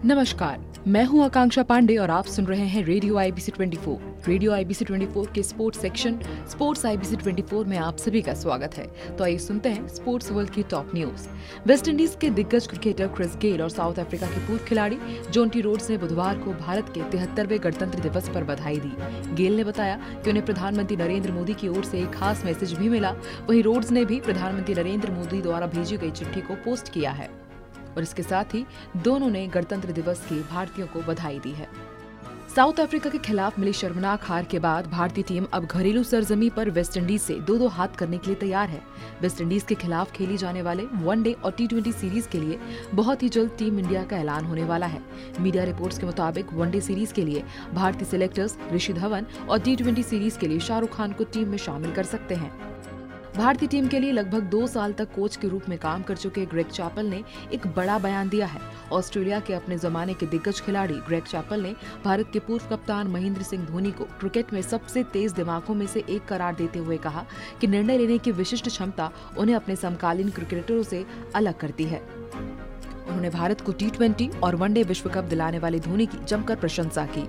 नमस्कार, मैं हूं आकांक्षा पांडे और आप सुन रहे हैं रेडियो आईबीसी 24। रेडियो आईबीसी 24 के स्पोर्ट्स सेक्शन स्पोर्ट्स आईबीसी 24 में आप सभी का स्वागत है। तो आइए सुनते हैं स्पोर्ट्स वर्ल्ड की टॉप न्यूज। वेस्ट इंडीज के दिग्गज क्रिकेटर क्रिस गेल और साउथ अफ्रीका के पूर्व खिलाड़ी जोंटी रोड्स ने बुधवार को भारत के 73वें गणतंत्र दिवस पर बधाई दी। गेल ने बताया कि उन्हें प्रधानमंत्री नरेंद्र मोदी की ओर से एक खास मैसेज भी मिला। वहीं रोड्स ने भी प्रधानमंत्री नरेंद्र मोदी द्वारा भेजी गई चिट्ठी को पोस्ट किया है और इसके साथ ही दोनों ने गणतंत्र दिवस की भारतीयों को बधाई दी है। साउथ अफ्रीका के खिलाफ मिली शर्मनाक हार के बाद भारतीय टीम अब घरेलू सरजमी पर वेस्ट इंडीज से 2-2 हाथ करने के लिए तैयार है। वेस्ट इंडीज के खिलाफ खेली जाने वाले वनडे और T20 सीरीज के लिए बहुत ही जल्द टीम इंडिया का ऐलान होने वाला है। मीडिया रिपोर्ट्स के मुताबिक वनडे सीरीज के लिए भारतीय सिलेक्टर्स ऋषि धवन और T20 सीरीज के लिए शाहरुख खान को टीम में शामिल कर सकते हैं। भारतीय टीम के लिए लगभग 2 साल तक कोच के रूप में काम कर चुके ग्रेग चैपल ने एक बड़ा बयान दिया है। ऑस्ट्रेलिया के अपने जमाने के दिग्गज खिलाड़ी ग्रेग चैपल ने भारत के पूर्व कप्तान महेंद्र सिंह धोनी को क्रिकेट में सबसे तेज दिमागों में से एक करार देते हुए कहा कि निर्णय लेने की विशिष्ट क्षमता उन्हें अपने समकालीन क्रिकेटरों से अलग करती है। उन्होंने भारत को T20 और वनडे विश्व कप दिलाने वाले धोनी की जमकर प्रशंसा की।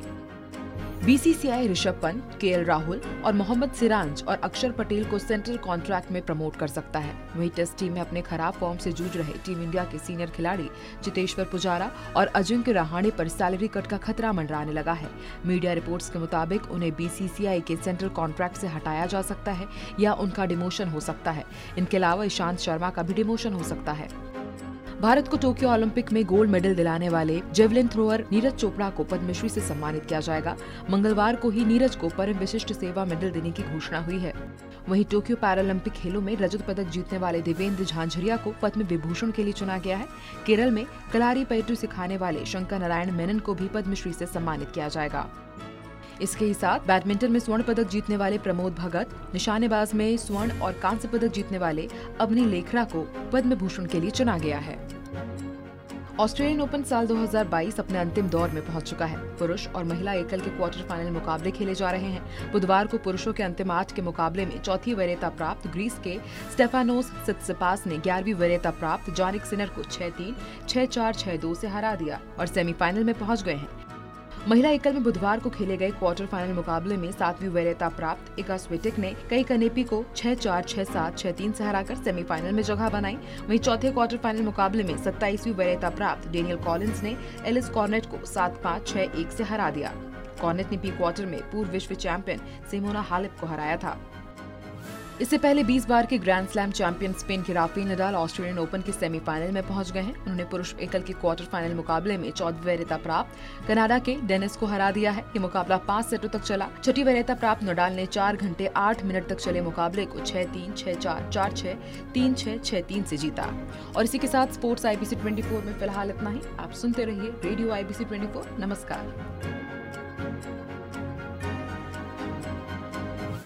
बीसीसीआई ऋषभ पंत, केएल राहुल और मोहम्मद सिराज और अक्षर पटेल को सेंट्रल कॉन्ट्रैक्ट में प्रमोट कर सकता है। वहीं टेस्ट टीम में अपने खराब फॉर्म से जूझ रहे टीम इंडिया के सीनियर खिलाड़ी चेतेश्वर पुजारा और अजिंक्य रहाणे पर सैलरी कट का खतरा मंडराने लगा है। मीडिया रिपोर्ट्स के मुताबिक उन्हें बीसीसीआई के सेंट्रल कॉन्ट्रैक्ट से हटाया जा सकता है या उनका डिमोशन हो सकता है। इनके अलावा ईशांत शर्मा का भी डिमोशन हो सकता है। भारत को टोक्यो ओलंपिक में गोल्ड मेडल दिलाने वाले जेवलिन थ्रोअर नीरज चोपड़ा को पद्मश्री से सम्मानित किया जाएगा। मंगलवार को ही नीरज को परम विशिष्ट सेवा मेडल देने की घोषणा हुई है। वहीं टोक्यो पैरालंपिक खेलों में रजत पदक जीतने वाले देवेंद्र झांझरिया को पद्म विभूषण के लिए चुना गया है। केरल में कलारीपयट्टू सिखाने वाले शंकर नारायण मेनन को भी पद्मश्री से सम्मानित किया जाएगा। इसके ही साथ बैडमिंटन में स्वर्ण पदक जीतने वाले प्रमोद भगत, निशानेबाज में स्वर्ण और कांस्य पदक जीतने वाले अवनी लेखरा को पद्म भूषण के लिए चुना गया है। ऑस्ट्रेलियन ओपन साल 2022 अपने अंतिम दौर में पहुंच चुका है। पुरुष और महिला एकल के क्वार्टर फाइनल मुकाबले खेले जा रहे हैं। बुधवार को पुरुषों के अंतिम 8 के मुकाबले में चौथी वरीयता प्राप्त ग्रीस के स्टेफानोस सित्सिपास ने 11वीं वरीयता प्राप्त जानिक सिनर को 6-3, 6-4, 6-2 से हरा दिया और सेमीफाइनल में पहुंच गए हैं। महिला एकल में बुधवार को खेले गए क्वार्टर फाइनल मुकाबले में 7वीं वरीयता प्राप्त इगा स्विटेक ने कई कनेपी को 6-4, 6-7, 6-3 से हराकर सेमीफाइनल में जगह बनाई। वहीं चौथे क्वार्टर फाइनल मुकाबले में 27वीं वरीयता प्राप्त डेनियल कॉलिंस ने एलिस कॉर्नेट को 7-5, 6-1 से हरा दिया। कॉर्नेट ने प्री क्वार्टर में पूर्व विश्व चैंपियन सिमोना हालेप को हराया था। इससे पहले 20 बार के ग्रैंड स्लैम चैंपियन स्पेन के राफेल नडाल ऑस्ट्रेलियन ओपन के सेमीफाइनल में पहुंच गए हैं। उन्होंने पुरुष एकल के क्वार्टर फाइनल मुकाबले में 4वीं वरीयता प्राप्त कनाडा के डेनिस को हरा दिया है। ये मुकाबला 5 सेटों तक चला। छठी वरीयता प्राप्त नडाल ने 4 घंटे 8 मिनट तक चले मुकाबले को 6-3, 6-4, 4-6, 3-6, 6-3 से जीता। और इसी के साथ स्पोर्ट्स आईबीसी 24 में फिलहाल इतना ही। आप सुनते रहिए रेडियो आईबीसी 24। नमस्कार।